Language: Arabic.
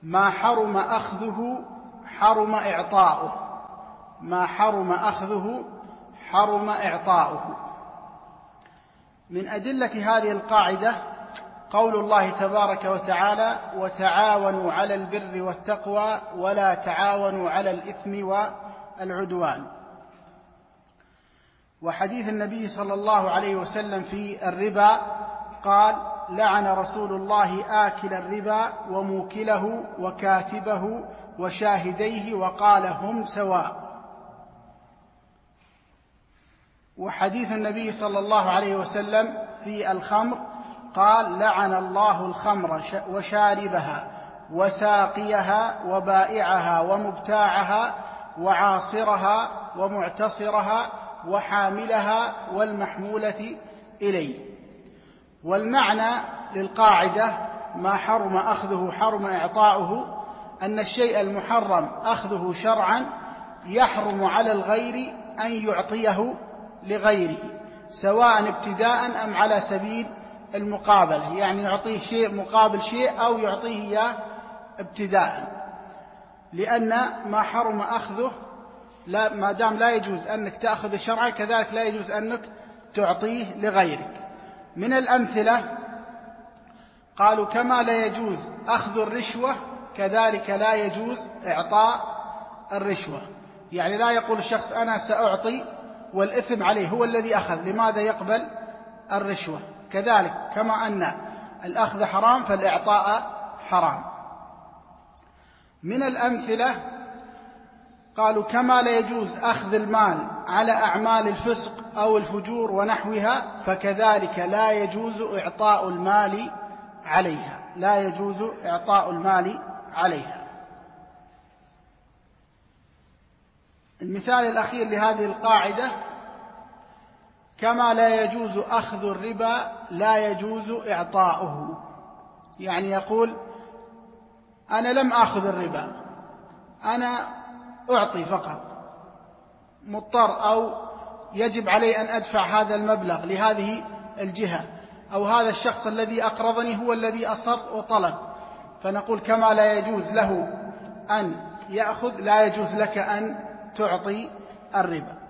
ما حرم أخذه حرم إعطاؤه. ما حرم أخذه حرم إعطاؤه. من أدلة هذه القاعدة قول الله تبارك وتعالى: وتعاونوا على البر والتقوى ولا تعاونوا على الإثم والعدوان. وحديث النبي صلى الله عليه وسلم في الربا قال: لعن رسول الله آكل الربا وموكله وكاتبه وشاهديه وقال: هم سواء. وحديث النبي صلى الله عليه وسلم في الخمر قال: لعن الله الخمر وشاربها وساقيها وبائعها ومبتاعها وعاصرها ومعتصرها وحاملها والمحمولة إليه. والمعنى للقاعدة ما حرم أخذه حرم إعطاؤه أن الشيء المحرم أخذه شرعا يحرم على الغير أن يعطيه لغيره، سواء ابتداء أم على سبيل المقابلة، يعني يعطيه شيء مقابل شيء أو يعطيه إياه ابتداء، لأن ما حرم أخذه ما دام لا يجوز أنك تأخذ شرعا كذلك لا يجوز أنك تعطيه لغيرك. من الأمثلة قالوا: كما لا يجوز أخذ الرشوة كذلك لا يجوز إعطاء الرشوة. يعني لا يقول الشخص أنا سأعطي والإثم عليه، هو الذي أخذ، لماذا يقبل الرشوة؟ كذلك كما أن الأخذ حرام فالإعطاء حرام. من الأمثلة قالوا: كما لا يجوز أخذ المال على أعمال الفسق أو الفجور ونحوها فكذلك لا يجوز إعطاء المال عليها. لا يجوز إعطاء المال عليها. المثال الأخير لهذه القاعدة: كما لا يجوز أخذ الربا لا يجوز إعطاؤه. يعني يقول: أنا لم أخذ الربا، أنا أعطي فقط، مضطر أو يجب علي أن أدفع هذا المبلغ لهذه الجهة، أو هذا الشخص الذي أقرضني هو الذي أصر وطلب، فنقول كما لا يجوز له أن يأخذ لا يجوز لك أن تعطي الربا.